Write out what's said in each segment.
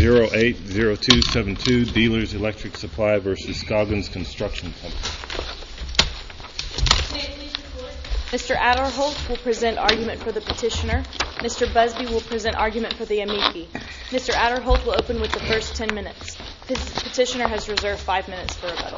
080272 Dealers Electric Supply versus Scoggins Construction Company. Mr. Adderholt will present argument for the petitioner. Mr. Busby will present argument for the amici. Mr. Adderholt will open with the first 10 minutes. His petitioner has reserved 5 minutes for rebuttal.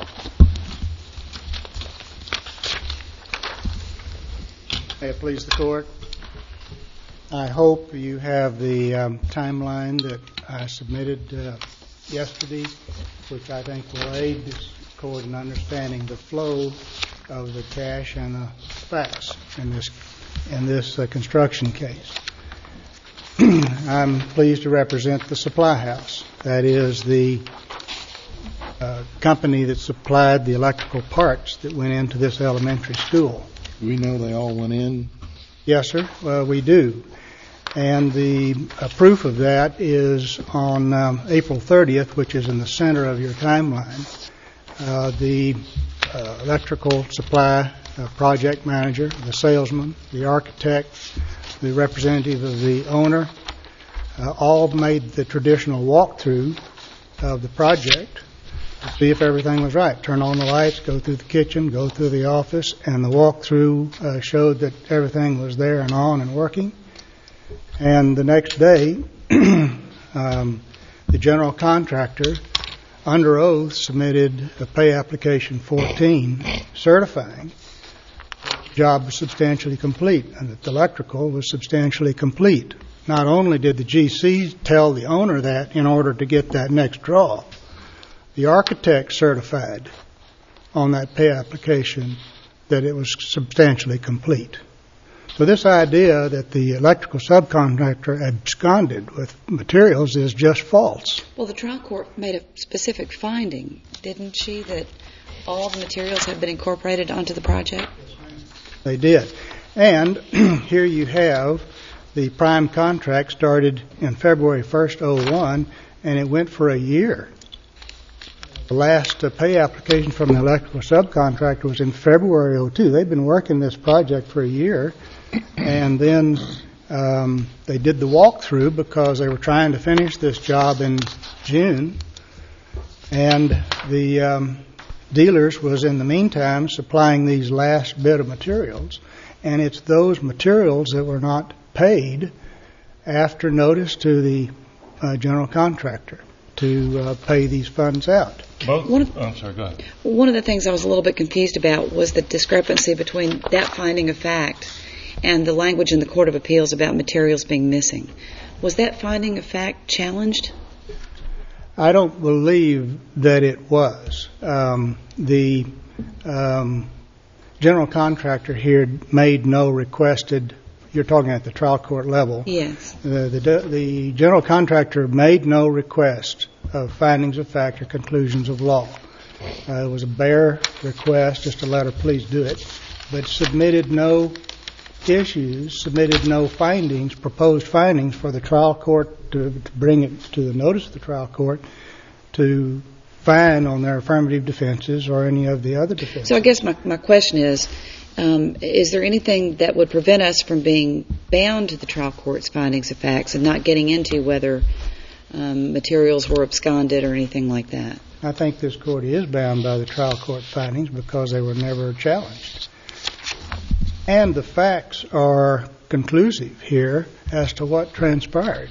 May it please the Court. I hope you have the timeline that I submitted yesterday, which I think will aid this Court in understanding the flow of the cash and the facts in this construction case. I'm pleased to represent the Supply House. That is the company that supplied the electrical parts that went into this elementary school. Do we know they all went in? Yes, sir. We do. And the proof of that is on April 30th, which is in the center of your timeline. The electrical supply project manager, the salesman, the architect, the representative of the owner, all made the traditional walkthrough of the project to see if everything was right. Turn on the lights, go through the kitchen, go through the office, and the walkthrough showed that everything was there and on and working. And the next day, the general contractor, under oath, submitted a pay application 14 certifying the job was substantially complete and that the electrical was substantially complete. Not only did the GC tell the owner that in order to get that next draw, the architect certified on that pay application that it was substantially complete. So this idea that the electrical subcontractor absconded with materials is just false. Well, the trial court made a specific finding, didn't she, that all the materials have been incorporated onto the project? They did. And here you have the prime contract started in February 1st, 01, and it went for a year. The last pay application from the electrical subcontractor was in February 02. They've been working this project for a year. And then they did the walkthrough because they were trying to finish this job in June. And the dealers was in the meantime supplying these last bit of materials. And it's those materials that were not paid after notice to the general contractor to pay these funds out. I'm sorry, go ahead. One of the things I was a little bit confused about was the discrepancy between that finding of fact and the language in the Court of Appeals about materials being missing. Was that finding of fact challenged? I don't believe that it was. The general contractor here made no requested, you're talking at the trial court level. Yes. The general contractor made no request of findings of fact or conclusions of law. It was a bare request, just a letter, please do it, but submitted no issues, submitted no findings, proposed findings for the trial court to bring it to the notice of the trial court to find on their affirmative defenses or any of the other defenses. So I guess my question is there anything that would prevent us from being bound to the trial court's findings of facts and not getting into whether materials were absconded or anything like that? I think this court is bound by the trial court findings because they were never challenged. And the facts are conclusive here as to what transpired.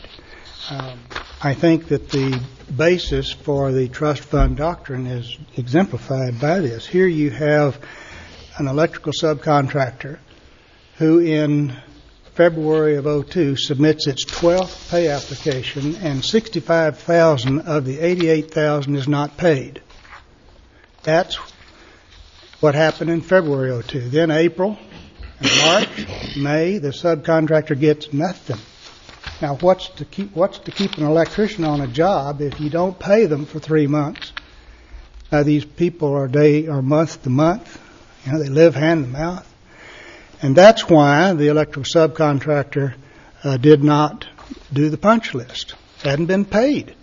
I think that the basis for the trust fund doctrine is exemplified by this. Here you have an electrical subcontractor who in February of 02 submits its 12th pay application and $65,000 of the $88,000 is not paid. That's what happened in February 02. Then April and March, May, the subcontractor gets nothing. Now, what's to keep an electrician on a job if you don't pay them for 3 months? These people are month to month. You know, they live hand to mouth. And that's why the electrical subcontractor did not do the punch list. Hadn't been paid.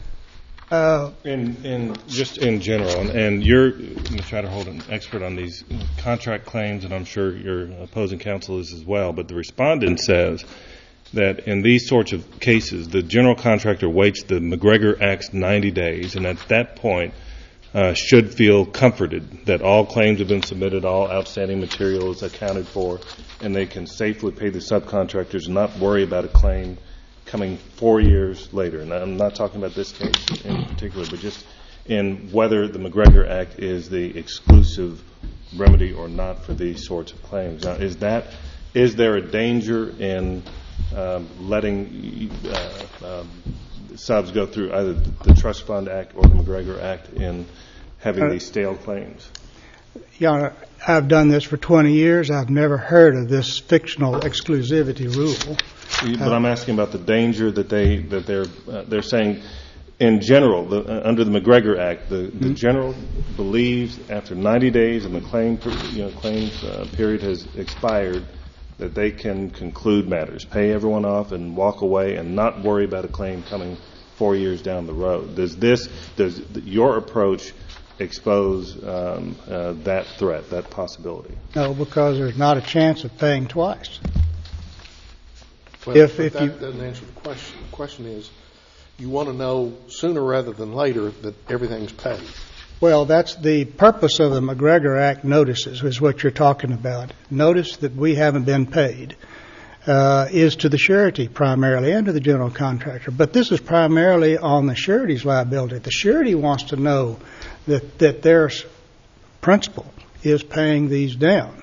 Just in general, and you're, Mr. Adderholt, an expert on these contract claims, and I'm sure your opposing counsel is as well, but the respondent says that in these sorts of cases, the general contractor waits the McGregor Act's 90 days, and at that point should feel comforted that all claims have been submitted, all outstanding material is accounted for, and they can safely pay the subcontractors and not worry about a claim coming 4 years later. And I'm not talking about this case in particular, but just in whether the McGregor Act is the exclusive remedy or not for these sorts of claims. Now, is there a danger in letting subs go through either the Trust Fund Act or the McGregor Act in having these stale claims? Your Honor, I've done this for 20 years. I've never heard of this fictional exclusivity rule. But I'm asking about the danger that they're saying in general, under the McGregor Act, the general believes after 90 days and the claims period has expired that they can conclude matters, pay everyone off, and walk away and not worry about a claim coming 4 years down the road. Does your approach expose that threat, that possibility? No, because there's not a chance of paying twice. Well, that doesn't answer the question. The question is, you want to know sooner rather than later that everything's paid. Well, that's the purpose of the McGregor Act notices, is what you're talking about. Notice that we haven't been paid is to the surety primarily and to the general contractor. But this is primarily on the surety's liability. The surety wants to know that their principal is paying these down.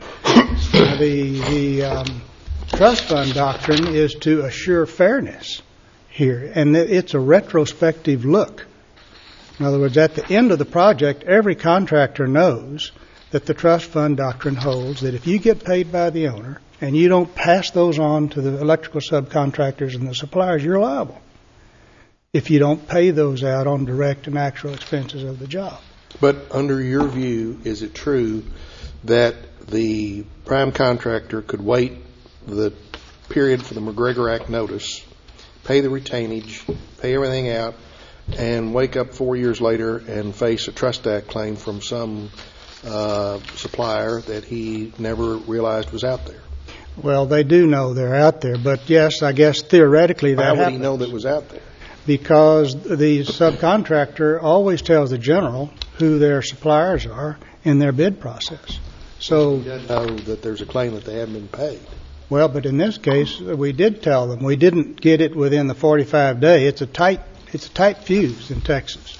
The trust fund doctrine is to assure fairness here, and it's a retrospective look. In other words, at the end of the project, every contractor knows that the trust fund doctrine holds that if you get paid by the owner and you don't pass those on to the electrical subcontractors and the suppliers, you're liable if you don't pay those out on direct and actual expenses of the job. But under your view, is it true that the prime contractor could wait the period for the McGregor Act notice, pay the retainage, pay everything out, and wake up 4 years later and face a Trust Act claim from some supplier that he never realized was out there? Well, they do know they're out there, but yes, I guess theoretically that happens. How would he know that was out there? Because the subcontractor always tells the general who their suppliers are in their bid process. So he doesn't know that there's a claim that they haven't been paid. Well, but in this case, we did tell them. We didn't get it within the 45-day. It's a tight fuse in Texas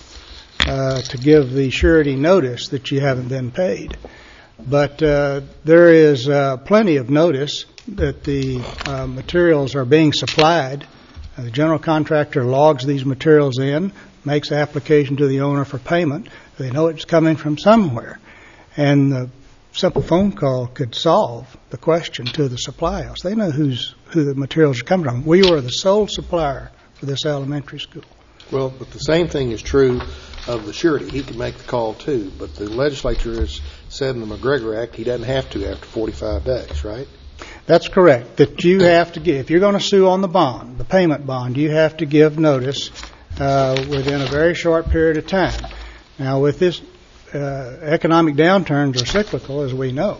to give the surety notice that you haven't been paid. But there is plenty of notice that the materials are being supplied. The general contractor logs these materials in, makes application to the owner for payment. They know it's coming from somewhere. And the simple phone call could solve the question to the suppliers. They know who the materials are coming from. We were the sole supplier for this elementary school. Well, but the same thing is true of the surety. He can make the call too, but the legislature has said in the McGregor Act he doesn't have to after 45 days, right? That's correct. That you have to give, if you're going to sue on the bond, the payment bond, you have to give notice within a very short period of time. Now, with this economic downturns are cyclical, as we know,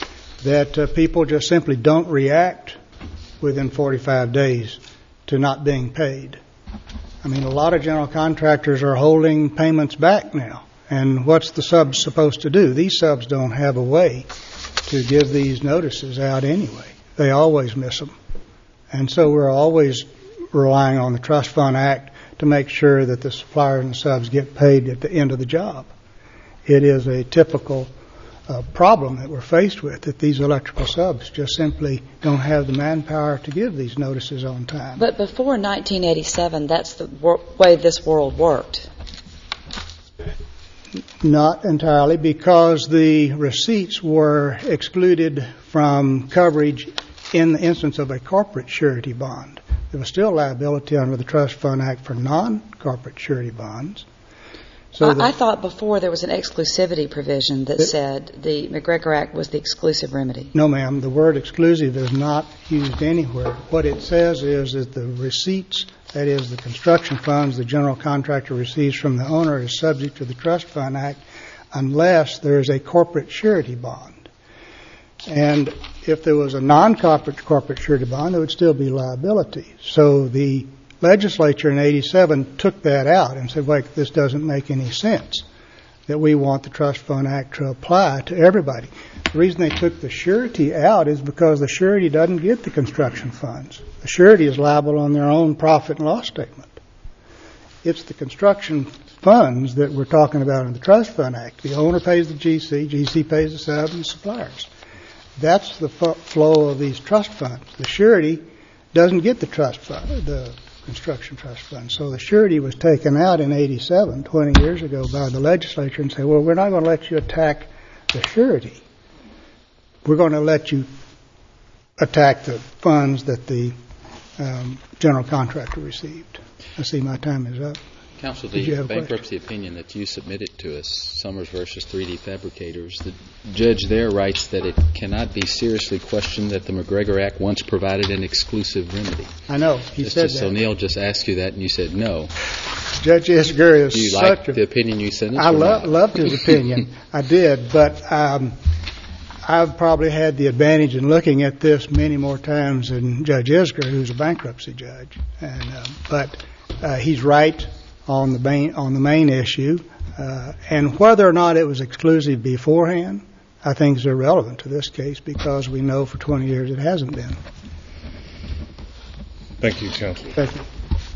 that people just simply don't react within 45 days to not being paid. I mean, a lot of general contractors are holding payments back now. And what's the subs supposed to do? These subs don't have a way to give these notices out anyway. They always miss them. And so we're always relying on the Trust Fund Act to make sure that the suppliers and the subs get paid at the end of the job. It is a typical problem that we're faced with, that these electrical subs just simply don't have the manpower to give these notices on time. But before 1987, that's the way this world worked. Not entirely, because the receipts were excluded from coverage in the instance of a corporate surety bond. There was still liability under the Trust Fund Act for non-corporate surety bonds. So I thought before there was an exclusivity provision that said the McGregor Act was the exclusive remedy. No, ma'am. The word exclusive is not used anywhere. What it says is that the receipts, that is the construction funds the general contractor receives from the owner, is subject to the Trust Fund Act unless there is a corporate surety bond. And if there was a non-corporate surety bond, there would still be liability. So the legislature in 87 took that out and said, wait, this doesn't make any sense, that we want the Trust Fund Act to apply to everybody. The reason they took the surety out is because the surety doesn't get the construction funds. The surety is liable on their own profit and loss statement. It's the construction funds that we're talking about in the Trust Fund Act. The owner pays the GC pays the sub and the suppliers. That's the flow of these trust funds. The surety doesn't get the trust fund, the construction trust fund. So the surety was taken out in 87, 20 years ago, by the legislature and said, well, we're not going to let you attack the surety. We're going to let you attack the funds that the general contractor received. I see my time is up. Counsel, the bankruptcy opinion that you submitted to us, Summers versus 3D Fabricators, the judge there writes that it cannot be seriously questioned that the McGregor Act once provided an exclusive remedy. I know. He said that. Justice O'Neill just asked you that, and you said no. Judge Esger is Do you like the opinion you sent us? I loved his opinion. I did, but I've probably had the advantage in looking at this many more times than Judge Esger, who's a bankruptcy judge. But he's right on the main issue, and whether or not it was exclusive beforehand, I think is irrelevant to this case because we know for 20 years it hasn't been. Thank you, Counsel. Thank you.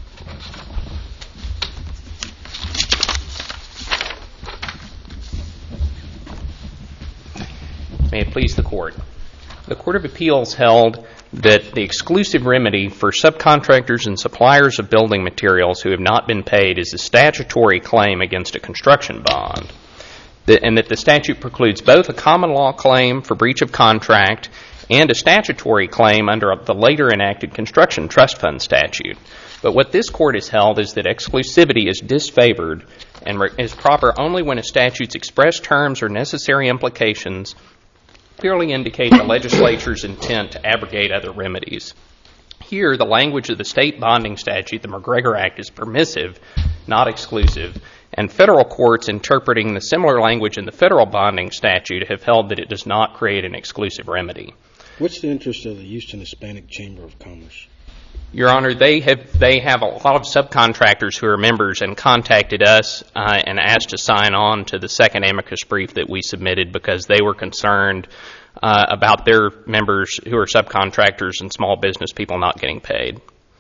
May it please the Court. The Court of Appeals held that the exclusive remedy for subcontractors and suppliers of building materials who have not been paid is a statutory claim against a construction bond, and that the statute precludes both a common law claim for breach of contract and a statutory claim under the later enacted construction trust fund statute. But what this Court has held is that exclusivity is disfavored and is proper only when a statute's express terms or necessary implications clearly indicate the legislature's intent to abrogate other remedies. Here, the language of the state bonding statute, the McGregor Act, is permissive, not exclusive, and federal courts interpreting the similar language in the federal bonding statute have held that it does not create an exclusive remedy. What's the interest of the Houston Hispanic Chamber of Commerce? Your Honor, they have a lot of subcontractors who are members and contacted us and asked to sign on to the second amicus brief that we submitted because they were concerned about their members who are subcontractors and small business people not getting paid.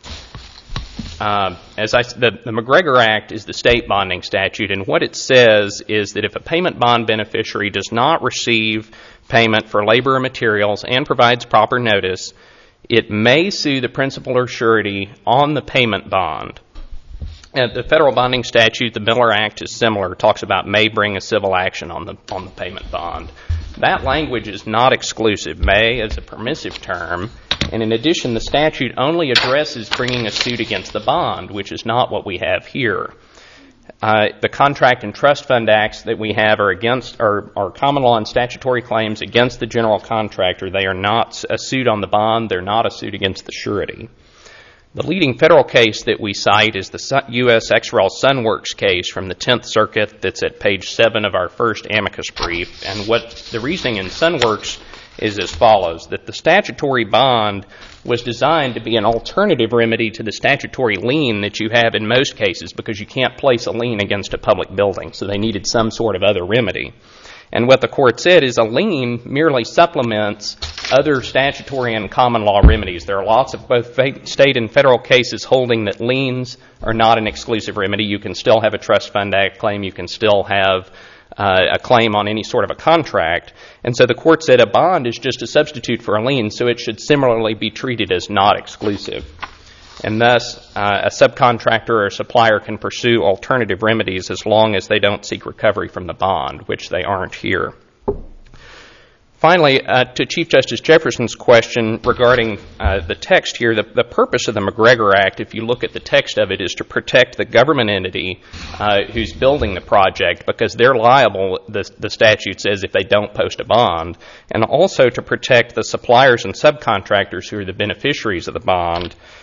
The McGregor Act is the state bonding statute, and what it says is that if a payment bond beneficiary does not receive payment for labor or materials and provides proper notice, it may sue the principal or surety on the payment bond. The federal bonding statute, the Miller Act, is similar. It talks about may bring a civil action on the payment bond. That language is not exclusive. May is a permissive term, and in addition, the statute only addresses bringing a suit against the bond, which is not what we have here. The Contract and Trust Fund Acts that we have are common law and statutory claims against the general contractor. They are not a suit on the bond. They're not a suit against the surety. The leading federal case that we cite is the U.S. XREL Sunworks case from the 10th Circuit that's at page 7 of our first amicus brief. And what the reasoning in Sunworks is as follows, that the statutory bond was designed to be an alternative remedy to the statutory lien that you have in most cases because you can't place a lien against a public building, so they needed some sort of other remedy. And what the court said is a lien merely supplements other statutory and common law remedies. There are lots of both state and federal cases holding that liens are not an exclusive remedy. You can still have a Trust Fund Act claim. You can still have a claim on any sort of a contract. And so the court said a bond is just a substitute for a lien, so it should similarly be treated as not exclusive. And thus, a subcontractor or a supplier can pursue alternative remedies as long as they don't seek recovery from the bond, which they aren't here. Finally, to Chief Justice Jefferson's question regarding the text here, the purpose of the McGregor Act, if you look at the text of it, is to protect the government entity who's building the project because they're liable, the statute says, if they don't post a bond, and also to protect the suppliers and subcontractors who are the beneficiaries of the bond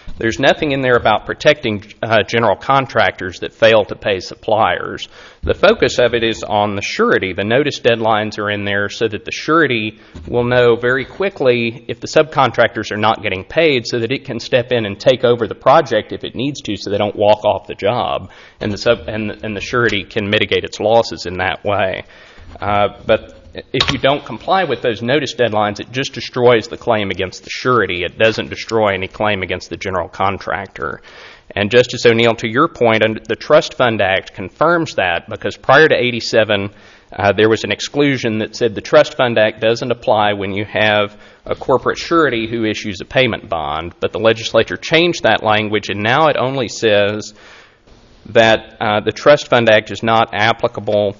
There's nothing in there about protecting general contractors that fail to pay suppliers. The focus of it is on the surety. The notice deadlines are in there so that the surety will know very quickly if the subcontractors are not getting paid so that it can step in and take over the project if it needs to so they don't walk off the job, and the surety can mitigate its losses in that way. But if you don't comply with those notice deadlines, it just destroys the claim against the surety. It doesn't destroy any claim against the general contractor. And Justice O'Neill, to your point, the Trust Fund Act confirms that, because prior to 87, there was an exclusion that said the Trust Fund Act doesn't apply when you have a corporate surety who issues a payment bond. But the legislature changed that language, and now it only says that the Trust Fund Act is not applicable.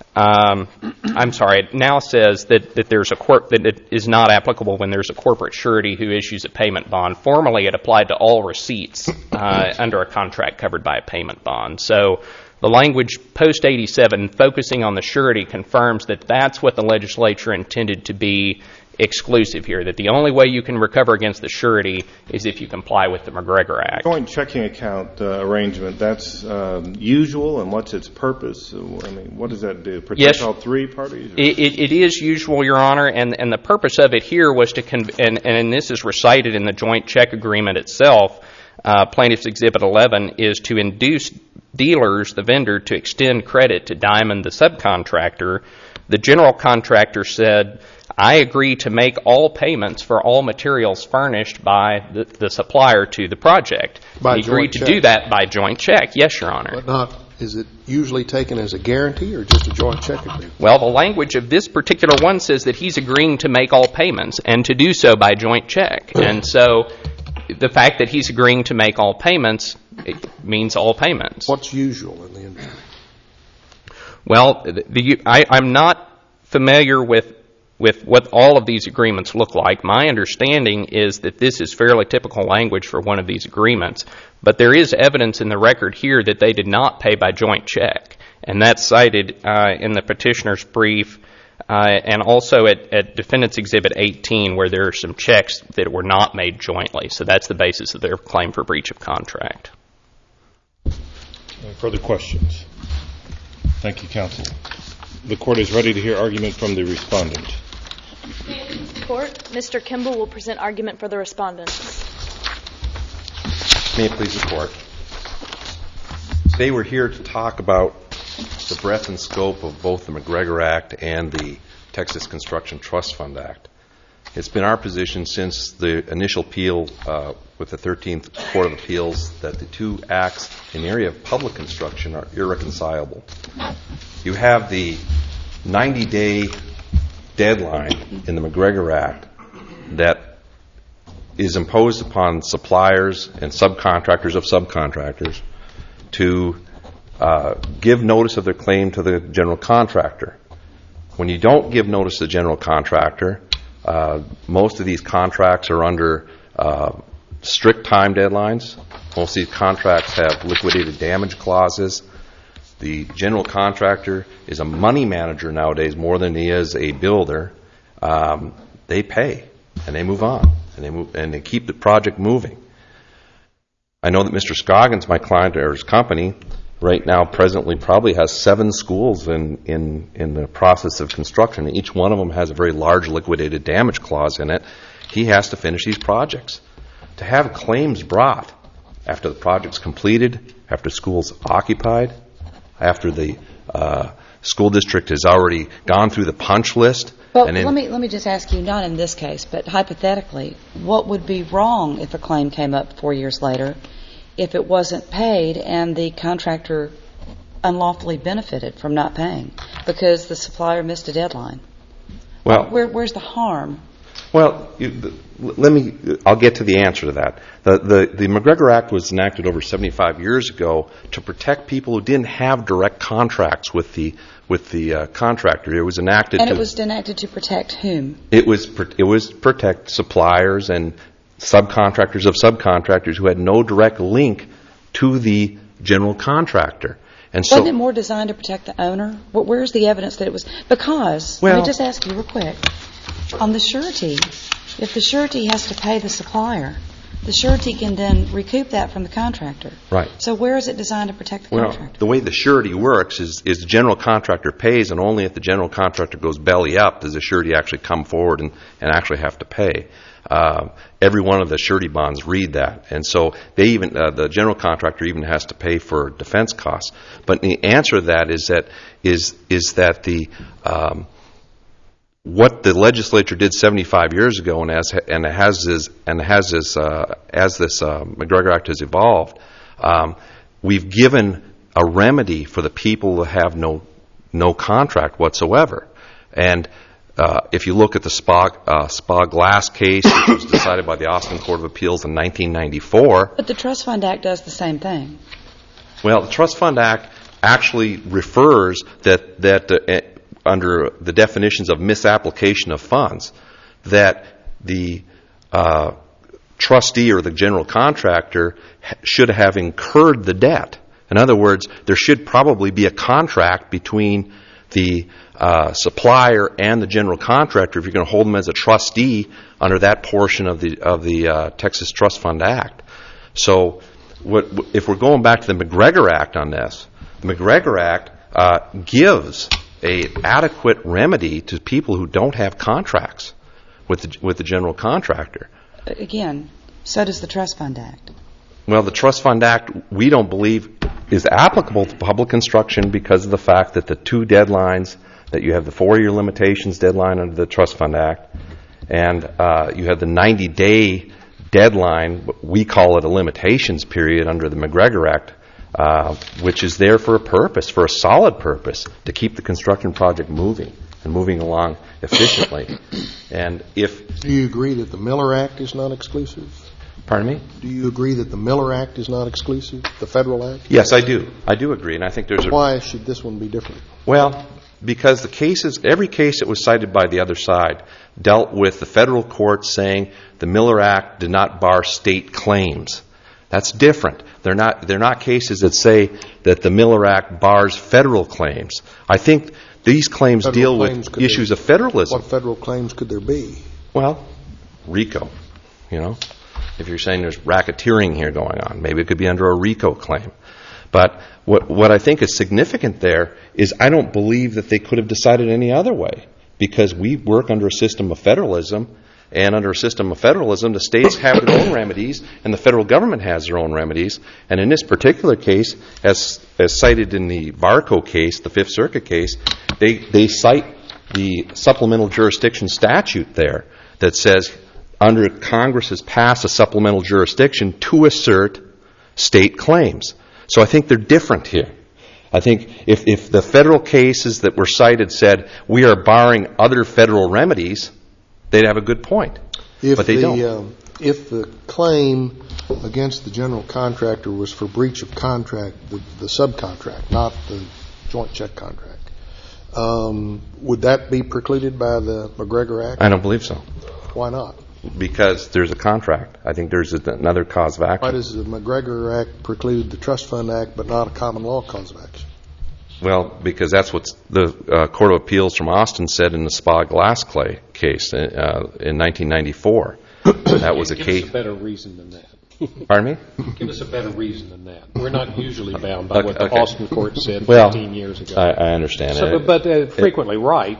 It now says that it is not applicable when there's a corporate surety who issues a payment bond. Formerly, it applied to all receipts under a contract covered by a payment bond. So the language post-87 focusing on the surety confirms that that's what the legislature intended to be exclusive here, that the only way you can recover against the surety is if you comply with the McGregor Act. Joint checking account arrangement, that's usual, and what's its purpose? I mean, what does that do? Protect all three parties? It is usual, Your Honor, and the purpose of it here was to, and this is recited in the joint check agreement itself, Plaintiff's Exhibit 11, is to induce dealers, the vendor, to extend credit to Diamond, the subcontractor. The general contractor said, I agree to make all payments for all materials furnished by the supplier to the project. He agreed to do that by joint check. Yes, Your Honor. But is it usually taken as a guarantee or just a joint check agreement? Well, the language of this particular one says that he's agreeing to make all payments and to do so by joint check. And so the fact that he's agreeing to make all payments, it means all payments. What's usual in the industry? Well, I'm not familiar with what all of these agreements look like. My understanding is that this is fairly typical language for one of these agreements, but there is evidence in the record here that they did not pay by joint check, and that's cited in the petitioner's brief and also at Defendant's Exhibit 18, where there are some checks that were not made jointly. So that's the basis of their claim for breach of contract. Any further questions? Thank you, counsel. The court is ready to hear argument from the respondent. Court, Mr. Kimball will present argument for the respondent. May it please the court. Today we're here to talk about the breadth and scope of both the McGregor Act and the Texas Construction Trust Fund Act. It's been our position since the initial appeal with the 13th Court of Appeals that the two acts in the area of public construction are irreconcilable. You have the 90-day deadline in the McGregor Act that is imposed upon suppliers and subcontractors of subcontractors to give notice of their claim to the general contractor. When you don't give notice to the general contractor, most of these contracts are under strict time deadlines. Most of these contracts have liquidated damage clauses. The general contractor is a money manager nowadays more than he is a builder. They pay and they move on and they keep the project moving. I know that Mr. Scoggins, my client or his company, right now presently probably has 7 schools in the process of construction. Each one of them has a very large liquidated damage clause in it. He has to finish these projects. To have claims brought after the project's completed, after school's occupied, after the school district has already gone through the punch list. Well, let me just ask you, not in this case, but hypothetically, what would be wrong if a claim came up 4 years later if it wasn't paid and the contractor unlawfully benefited from not paying because the supplier missed a deadline? Well, where's the harm? Well, I'll get to the answer to that. The McGregor Act was enacted over 75 years ago to protect people who didn't have direct contracts with the contractor. It was enacted and it was enacted to protect whom? It was protect suppliers and subcontractors of subcontractors who had no direct link to the general contractor. And so, wasn't it more designed to protect the owner? Where's the evidence that it was? Because, let me just ask you real quick. On the surety, if the surety has to pay the supplier, the surety can then recoup that from the contractor. Right. So where is it designed to protect the contractor? The way the surety works is the general contractor pays, and only if the general contractor goes belly up does the surety actually come forward and actually have to pay. Every one of the surety bonds read that, and so they even the general contractor even has to pay for defense costs. But the answer to that is that the what the legislature did 75 years ago, as this McGregor Act has evolved, we've given a remedy for the people who have no contract whatsoever. And if you look at the Spa Glass case, which was decided by the Austin Court of Appeals in 1994. But the Trust Fund Act does the same thing. Well, the Trust Fund Act actually refers that under the definitions of misapplication of funds, that the trustee or the general contractor should have incurred the debt. In other words, there should probably be a contract between the supplier and the general contractor if you're going to hold them as a trustee under that portion of the Texas Trust Fund Act. So if we're going back to the McGregor Act on this, the McGregor Act gives an adequate remedy to people who don't have contracts with the general contractor. Again, so does the Trust Fund Act. Well, the Trust Fund Act, we don't believe, is applicable to public construction because of the fact that the two deadlines, that you have the 4-year limitations deadline under the Trust Fund Act, and you have the 90-day deadline, we call it a limitations period under the McGregor Act, which is there for a purpose, for a solid purpose, to keep the construction project moving and moving along efficiently. And do you agree that the Miller Act is not exclusive? Pardon me? Do you agree that the Miller Act is not exclusive, the federal act? Yes, I do. I do agree, and I think there's Why should this one be different? Well, because every case that was cited by the other side dealt with the federal court saying the Miller Act did not bar state claims. That's different. They're not cases that say that the Miller Act bars federal claims. I think these claims deal with issues of federalism. What federal claims could there be? Well, RICO, If you're saying there's racketeering here going on, maybe it could be under a RICO claim. But what I think is significant there is I don't believe that they could have decided any other way, because we work under a system of federalism, and under a system of federalism, the states have their own remedies, and the federal government has their own remedies. And in this particular case, as cited in the Varco case, the Fifth Circuit case, they cite the supplemental jurisdiction statute there that says under Congress has passed a supplemental jurisdiction to assert state claims. So I think they're different here. I think if the federal cases that were cited said we are barring other federal remedies, they'd have a good point. But they don't. If the claim against the general contractor was for breach of contract, the subcontract, not the joint check contract, would that be precluded by the McGregor Act? I don't believe so. Why not? Because there's a contract. I think there's another cause of action. Why does the McGregor Act preclude the Trust Fund Act but not a common law cause of action? Well, because that's what the Court of Appeals from Austin said in the Spa Glass case in 1994. That was a case. Give us a better reason than that. Pardon me? Give us a better reason than that. We're not usually bound by what the Austin Court said 15 years ago. I understand that. But frequently right.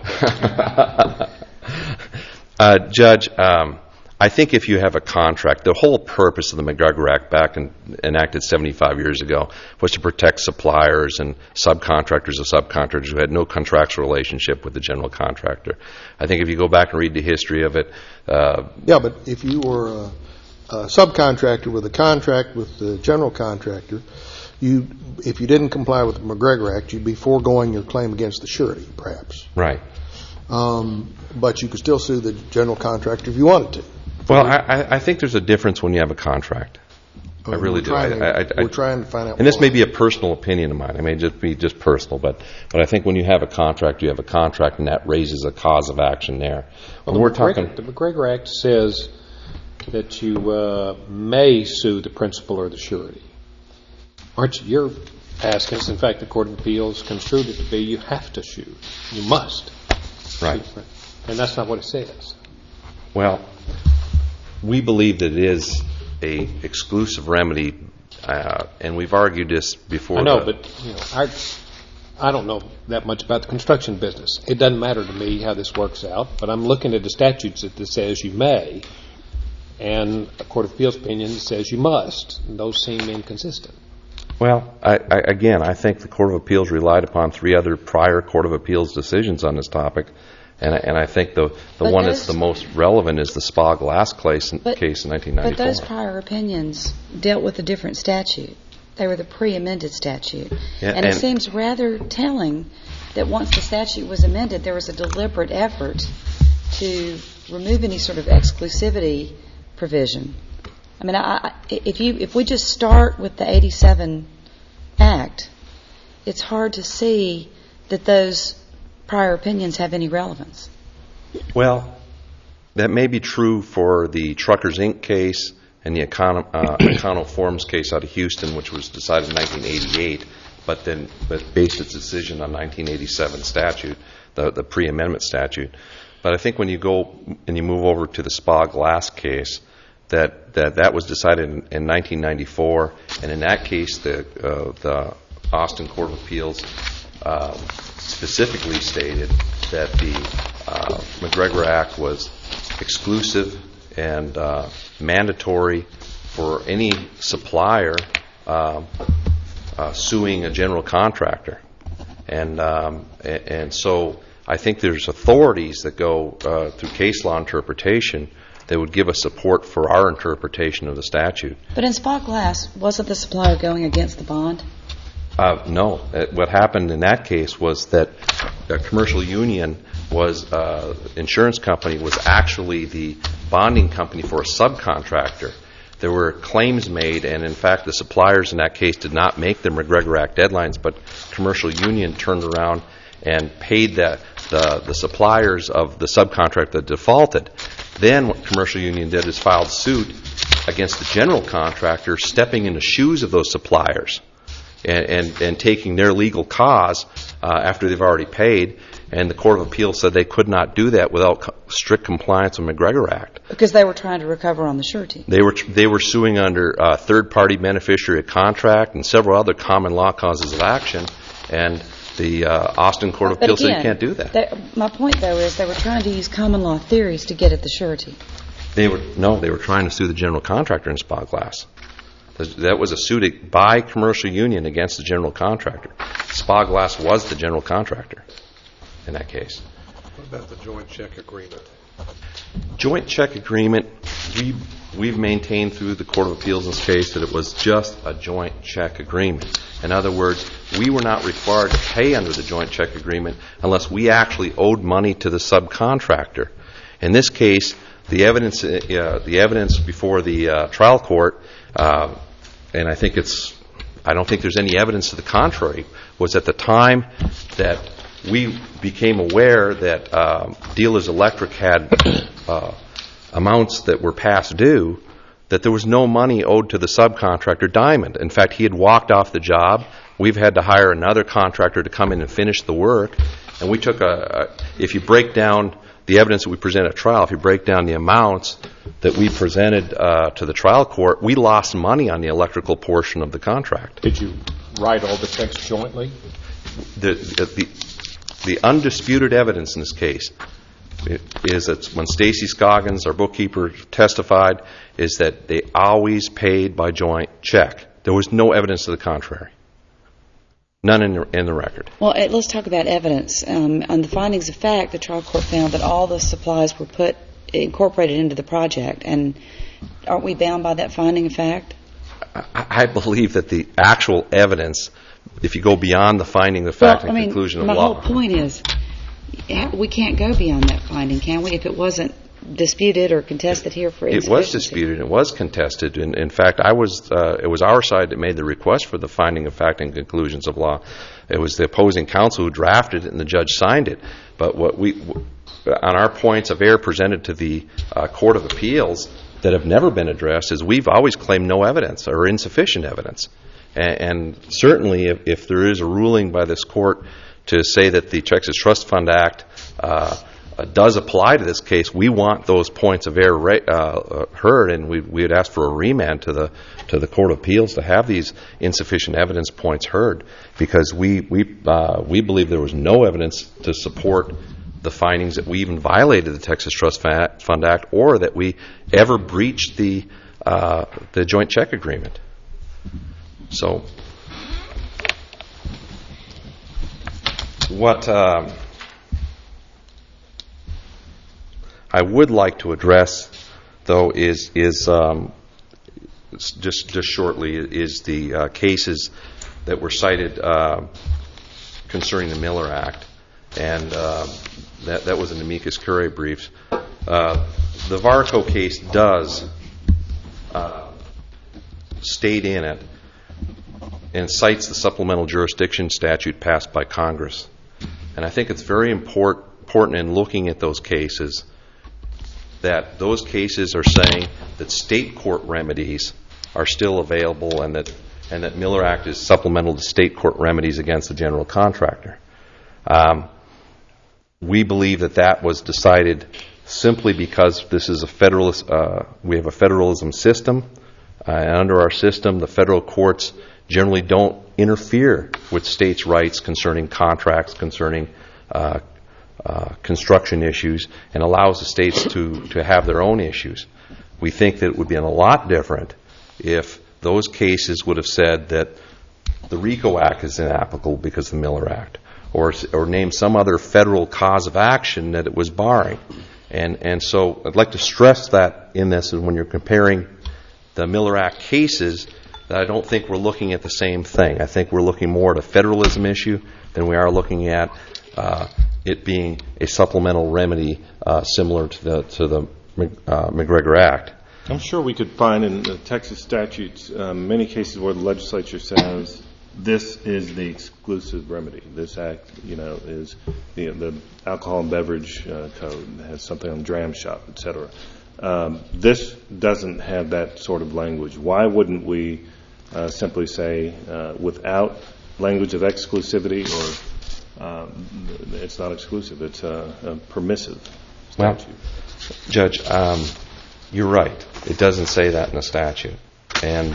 Judge, I think if you have a contract, the whole purpose of the McGregor Act back enacted 75 years ago was to protect suppliers and subcontractors of subcontractors who had no contractual relationship with the general contractor. I think if you go back and read the history of it... Yeah, but if you were a subcontractor with a contract with the general contractor, if you didn't comply with the McGregor Act, you'd be foregoing your claim against the surety, perhaps. Right. But you could still sue the general contractor if you wanted to. Well, I think there's a difference when you have a contract. I really do. We're trying to find out. And this may be a personal opinion of mine. It may just be personal, but I think when you have a contract, you have a contract, and that raises a cause of action there. Well, the McGregor Act says that you may sue the principal or the surety. Aren't you? You're asking us. In fact, the Court of Appeals construed it to be you have to sue. You must. Right. And that's not what it says. Well, we believe that it is a exclusive remedy, and we've argued this before. I know, but I don't know that much about the construction business. It doesn't matter to me how this works out, but I'm looking at the statutes that says you may, and a Court of Appeals opinion that says you must, and those seem inconsistent. Well, I think the Court of Appeals relied upon 3 other prior Court of Appeals decisions on this topic, and I think the one that's the most relevant is the Spa Glass case in 1994. But those prior opinions dealt with a different statute. They were the pre-amended statute. Yeah, and it seems rather telling that once the statute was amended, there was a deliberate effort to remove any sort of exclusivity provision. I mean, if we just start with the 87 Act, it's hard to see that those prior opinions have any relevance. Well, that may be true for the Truckers, Inc. case and the Econo Forms case out of Houston, which was decided in 1988, but based its decision on 1987 statute, the pre-amendment statute. But I think when you go and you move over to the Spa Glass case, that was decided in 1994, and in that case, the Austin Court of Appeals specifically stated that the McGregor Act was exclusive and mandatory for any supplier suing a general contractor, and so I think there's authorities that go through case law interpretation that would give us support for our interpretation of the statute. But in Spa Glass, wasn't the supplier going against the bond? No. What happened in that case was that the commercial union insurance company was actually the bonding company for a subcontractor. There were claims made, and in fact the suppliers in that case did not make the McGregor Act deadlines, but commercial union turned around and paid the suppliers of the subcontract that defaulted. Then what commercial union did is filed suit against the general contractor, stepping in the shoes of those suppliers and taking their legal cause after they've already paid. And the Court of Appeals said they could not do that without strict compliance with the McGregor Act. Because they were trying to recover on the surety. They were suing under third-party beneficiary of contract and several other common law causes of action, and the Austin Court of Appeals said you can't do that. My point, though, is they were trying to use common law theories to get at the surety. They were trying to sue the general contractor in Spa Glass. That was a suit by commercial union against the general contractor. Spa Glass was the general contractor in that case. What about the joint check agreement? Joint check agreement, we've maintained through the Court of Appeals in this case that it was just a joint check agreement. In other words, we were not required to pay under the joint check agreement unless we actually owed money to the subcontractor. In this case, the evidence before the trial court, and I don't think there's any evidence to the contrary, was at the time that we became aware that Dealers Electric had amounts that were past due, that there was no money owed to the subcontractor, Diamond. In fact, he had walked off the job. We've had to hire another contractor to come in and finish the work. And we took if you break down the evidence that we presented at trial, if you break down the amounts that we presented to the trial court, we lost money on the electrical portion of the contract. Did you write all the checks jointly? The undisputed evidence in this case is that when Stacy Scoggins, our bookkeeper, testified, is that they always paid by joint check. There was no evidence to the contrary. None in the record. Well, let's talk about evidence. On the findings of fact, the trial court found that all the supplies were incorporated into the project. And aren't we bound by that finding of fact? I believe that the actual evidence, if you go beyond the finding of fact and conclusion of law. My whole point is, we can't go beyond that finding, can we, if it wasn't disputed or contested here for insufficiency? It was disputed. It was contested. In fact, it was our side that made the request for the finding of fact and conclusions of law. It was the opposing counsel who drafted it, and the judge signed it. But on our points of error presented to the Court of Appeals that have never been addressed is we've always claimed no evidence or insufficient evidence. And certainly, if there is a ruling by this court to say that the Texas Trust Fund Act does apply to this case, we want those points of error heard, and we would ask for a remand to the Court of Appeals to have these insufficient evidence points heard, because we believe there was no evidence to support the findings that we even violated the Texas Trust Fund Act, or that we ever breached the joint check agreement. So, what I would like to address, though, is just shortly is the cases that were cited concerning the Miller Act, and that was in the amicus curiae briefs. The Varco case does state in it and cites the supplemental jurisdiction statute passed by Congress. And I think it's very important in looking at those cases that those cases are saying that state court remedies are still available, and that Miller Act is supplemental to state court remedies against the general contractor. We believe that was decided simply because this is a federalist. We have a federalism system, and under our system, the federal courts generally don't interfere with states' rights concerning contracts, concerning construction issues, and allows the states to have their own issues. We think that it would be a lot different if those cases would have said that the RICO Act is inapplicable because of the Miller Act, or name some other federal cause of action that it was barring. And so I'd like to stress that in this, and when you're comparing the Miller Act cases, that I don't think we're looking at the same thing. I think we're looking more at a federalism issue than we are looking at it being a supplemental remedy similar to the McGregor Act. I'm sure we could find in the Texas statutes many cases where the legislature says this is the exclusive remedy. This act, is the alcohol and beverage code has something on dram shop, etc. This doesn't have that sort of language. Why wouldn't we simply say without language of exclusivity, or it's not exclusive, it's a permissive statute? Well, Judge, you're right. It doesn't say that in the statute. And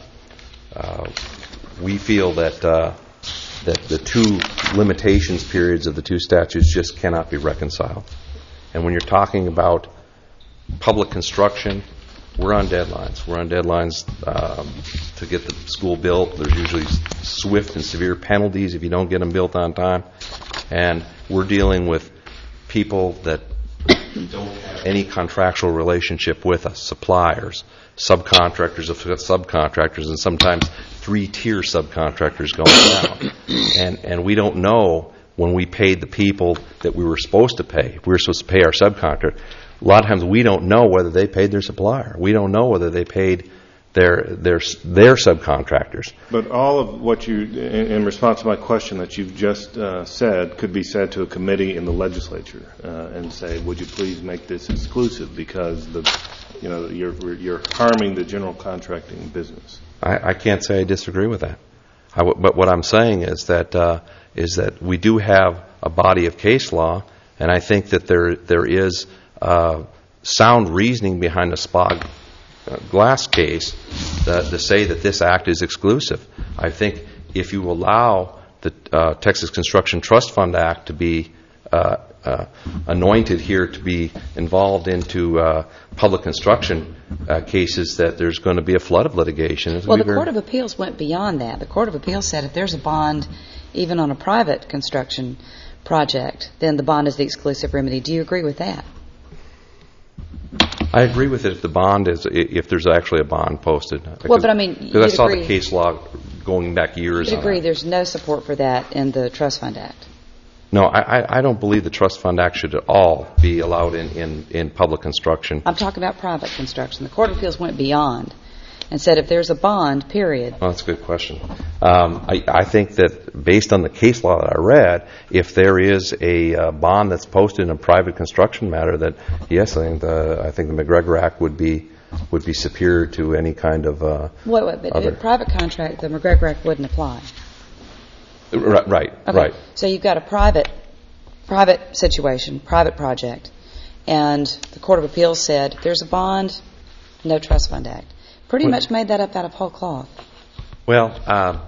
we feel that the two limitations periods of the two statutes just cannot be reconciled. And when you're talking about public construction, we're on deadlines. We're on deadlines to get the school built. There's usually swift and severe penalties if you don't get them built on time. And we're dealing with people that don't have any contractual relationship with us, suppliers, subcontractors of subcontractors, and sometimes three-tier subcontractors going down. And we don't know when we paid the people that we were supposed to pay. If we were supposed to pay our subcontractor, a lot of times we don't know whether they paid their supplier. We don't know whether they paid their subcontractors. But all of what you, in response to my question that you've just said, could be said to a committee in the legislature and say, would you please make this exclusive because you're harming the general contracting business. I can't say I disagree with that. But what I'm saying is that we do have a body of case law, and I think that there is sound reasoning behind the SPA Glass case to say that this act is exclusive. I think if you allow the Texas Construction Trust Fund Act to be anointed here to be involved into public construction cases, that there's going to be a flood of litigation. Well, the Court of Appeals went beyond that. The Court of Appeals said if there's a bond, even on a private construction project, then the bond is the exclusive remedy. Do you agree with that? I agree with it if there's actually a bond posted. Well, but I mean, because I saw the case law going back years. You'd agree there's no support for that in the Trust Fund Act? No, I don't believe the Trust Fund Act should at all be allowed in public construction. I'm talking about private construction. The Court of Appeals went beyond and said if there's a bond, period. Oh, that's a good question. I think that based on the case law that I read, if there is a bond that's posted in a private construction matter, that yes, I think the McGregor Act would be superior to any kind of but in a private contract, the McGregor Act wouldn't apply. Right. Okay. Right. So you've got a private private situation, private project, and the Court of Appeals said there's a bond, no trust fund act. Pretty much made that up out of whole cloth. Well,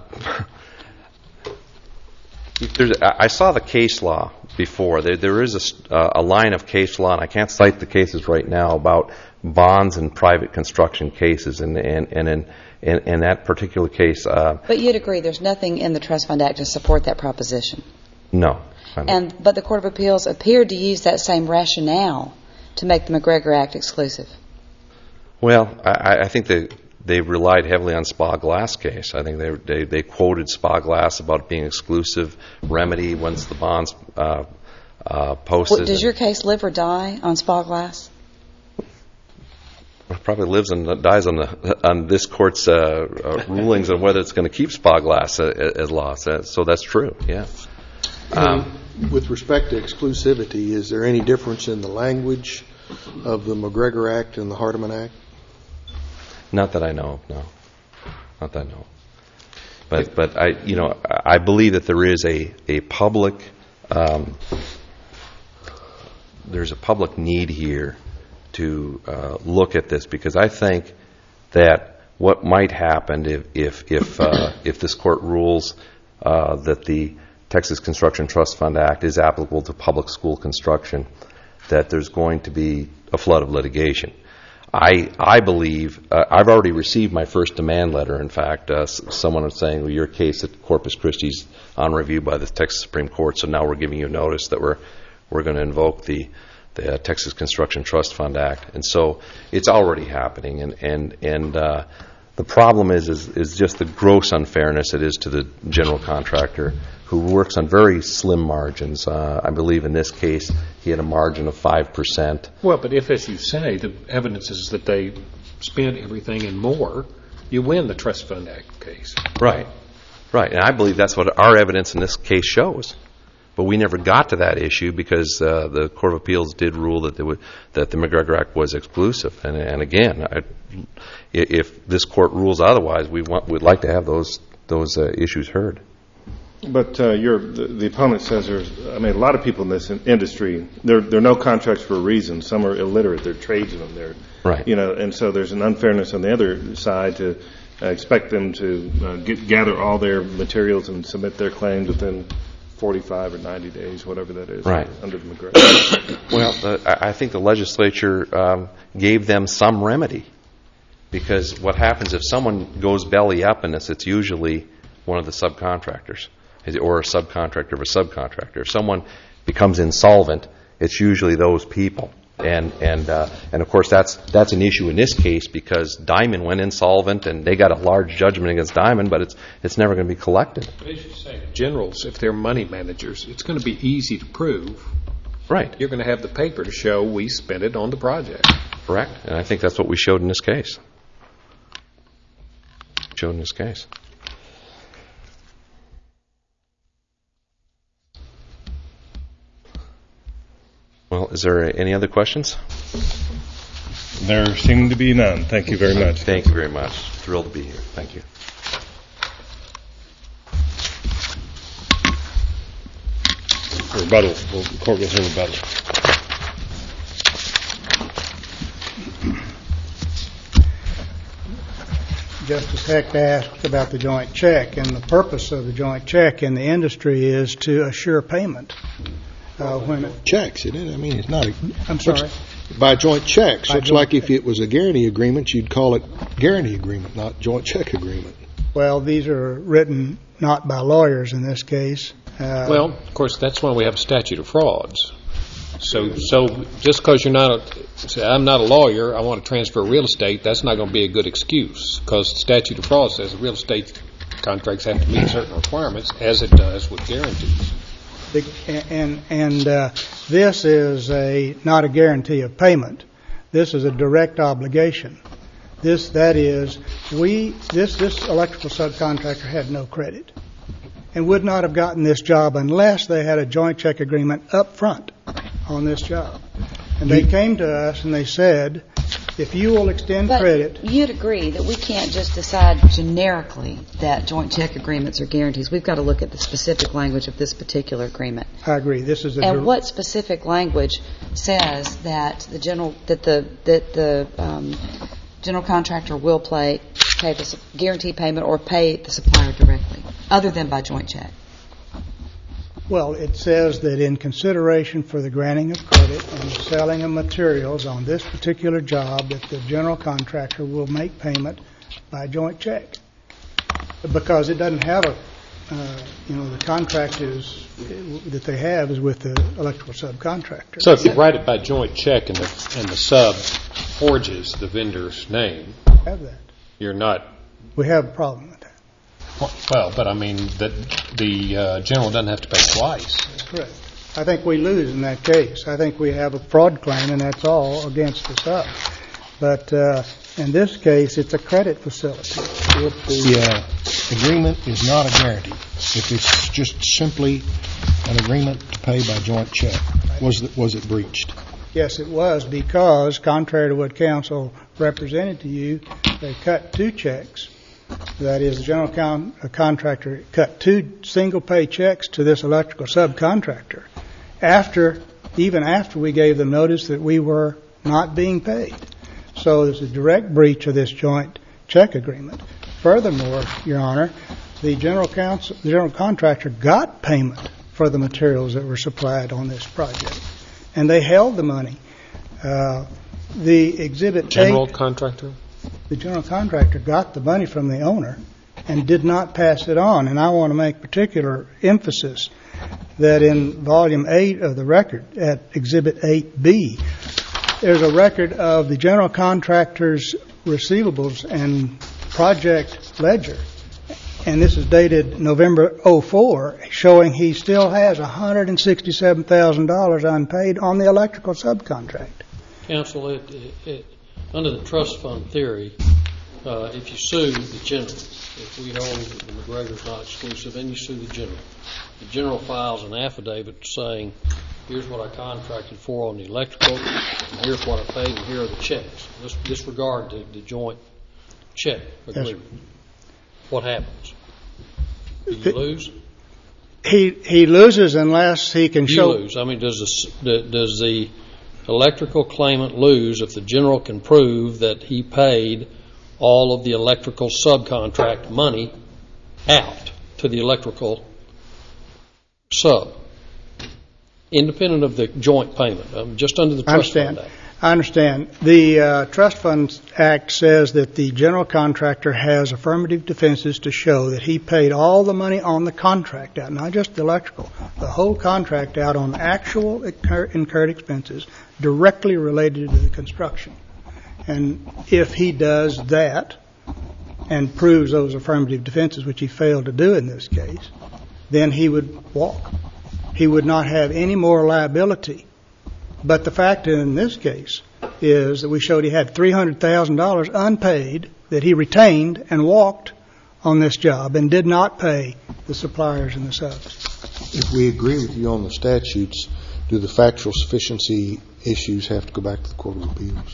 I saw the case law before. There is a line of case law, and I can't cite the cases right now, about bonds in private construction cases, and in that particular case. But you'd agree there's nothing in the Trust Fund Act to support that proposition? No. But the Court of Appeals appeared to use that same rationale to make the McGregor Act exclusive. Well, I think they relied heavily on Spa Glass case. I think they quoted Spa Glass about being exclusive remedy once the bonds posted. Does your case live or die on Spa Glass? It probably lives and dies on this court's rulings on whether it's going to keep Spa Glass as law. So that's true. Yeah. With respect to exclusivity, is there any difference in the language of the McGregor Act and the Hardeman Act? Not that I know of, no. Not that I know of. But I believe that there is a public there's a public need here to look at this, because I think that what might happen if this court rules that the Texas Construction Trust Fund Act is applicable to public school construction, that there's going to be a flood of litigation. I believe I've already received my first demand letter. In fact, someone was saying, well, your case at Corpus Christi is on review by the Texas Supreme Court, so now we're giving you notice that we're going to invoke the Texas Construction Trust Fund Act. And so it's already happening. And the problem is just the gross unfairness it is to the general contractor who works on very slim margins. I believe in this case he had a margin of 5%. Well, but if, as you say, the evidence is that they spent everything and more, you win the Trust Fund Act case. Right. And I believe that's what our evidence in this case shows. But we never got to that issue because the Court of Appeals did rule that the McGregor Act was exclusive. And again, if this court rules otherwise, we'd like to have those issues heard. But the opponent says a lot of people in this industry, there are no contracts for a reason. Some are illiterate, they're tradesmen, right. And so there's an unfairness on the other side to expect them to gather all their materials and submit their claims within 45 or 90 days, whatever that is, right. under the McGregor Act. Well, I think the legislature gave them some remedy, because what happens if someone goes belly up in this, it's usually one of the subcontractors, or a subcontractor of a subcontractor. If someone becomes insolvent, it's usually those people. And of course that's an issue in this case, because Diamond went insolvent and they got a large judgment against Diamond, but it's never going to be collected. But as you say, generals, if they're money managers, it's going to be easy to prove. Right. You're going to have the paper to show we spent it on the project. Correct. And I think that's what we showed in this case. Well, is there any other questions? There seem to be none. Thank you very much. Thank you very much. Thrilled to be here. Thank you. Rebuttal. The court will hear rebuttal. Justice Hecht asked about the joint check, and the purpose of the joint check in the industry is to assure payment. Checks, isn't it? I mean, it's not a... I'm sorry? By joint checks. It's like if it was a guarantee agreement, you'd call it guarantee agreement, not joint check agreement. Well, these are written not by lawyers in this case. Well, of course, that's when we have a statute of frauds. So just because I'm not a lawyer, I want to transfer real estate, that's not going to be a good excuse, because the statute of frauds says real estate contracts have to meet certain requirements, as it does with guarantees. And this is not a guarantee of payment. This is a direct obligation. This electrical subcontractor had no credit and would not have gotten this job unless they had a joint check agreement up front on this job. And they came to us and they said, If you will extend But credit, you'd agree that we can't just decide generically that joint check agreements are guarantees. We've got to look at the specific language of this particular agreement. I agree. This is a And what specific language says that the general contractor will pay the guarantee payment or pay the supplier directly, other than by joint check? Well, it says that in consideration for the granting of credit and the selling of materials on this particular job, that the general contractor will make payment by joint check. Because it doesn't have the contract that they have is with the electrical subcontractor. So if you write it by joint check and the sub forges the vendor's name, Have that. you're not. We have a problem with that. Well, but I mean that the general doesn't have to pay twice. That's correct. I think we lose in that case. I think we have a fraud claim, and that's all against the sub. But in this case, it's a credit facility. The agreement is not a guarantee. If it's just simply an agreement to pay by joint check, was it breached? Yes, it was, because contrary to what counsel represented to you, they cut 2 checks. That is, the general contractor cut 2 single-pay checks to this electrical subcontractor even after we gave them notice that we were not being paid. So there's a direct breach of this joint check agreement. Furthermore, Your Honor, the general contractor got payment for the materials that were supplied on this project, and they held the money. The Exhibit General 8, contractor? the general contractor got the money from the owner and did not pass it on. And I want to make particular emphasis that in Volume 8 of the record, at Exhibit 8B, there's a record of the general contractor's receivables and project ledger. And this is dated November 04, showing he still has $167,000 unpaid on the electrical subcontract. Counsel, under the trust fund theory, if you sue the general, if we hold that the McGregor's not exclusive, and you sue the general files an affidavit saying, here's what I contracted for on the electrical, and here's what I paid, and here are the checks. Let's disregard the joint check agreement. Yes. What happens? Do you lose? He loses unless he can show. You lose. I mean, does the electrical claimant lose if the general can prove that he paid all of the electrical subcontract money out to the electrical sub, independent of the joint payment, just under the Trust Fund Act? I understand. The Trust Funds Act says that the general contractor has affirmative defenses to show that he paid all the money on the contract out, not just the electrical, the whole contract out on actual incurred expenses directly related to the construction. And if he does that and proves those affirmative defenses, which he failed to do in this case, then he would walk. He would not have any more liability. But the fact in this case is that we showed he had $300,000 unpaid that he retained and walked on this job and did not pay the suppliers and the subs. If we agree with you on the statutes, do the factual sufficiency issues have to go back to the Court of Appeals?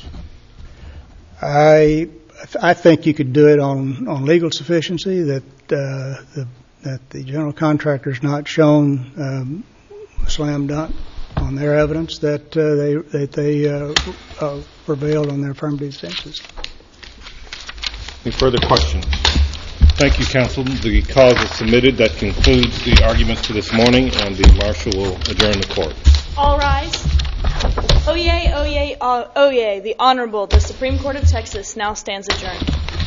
I think you could do it on legal sufficiency, that the general contractor is not shown slam dunk on their evidence that they prevailed on their affirmative defenses. Any further questions? Thank you, counsel. The cause is submitted. That concludes the arguments for this morning, and the marshal will adjourn the court. All rise. Oyez, oyez, oyez. The Honorable, the Supreme Court of Texas now stands adjourned.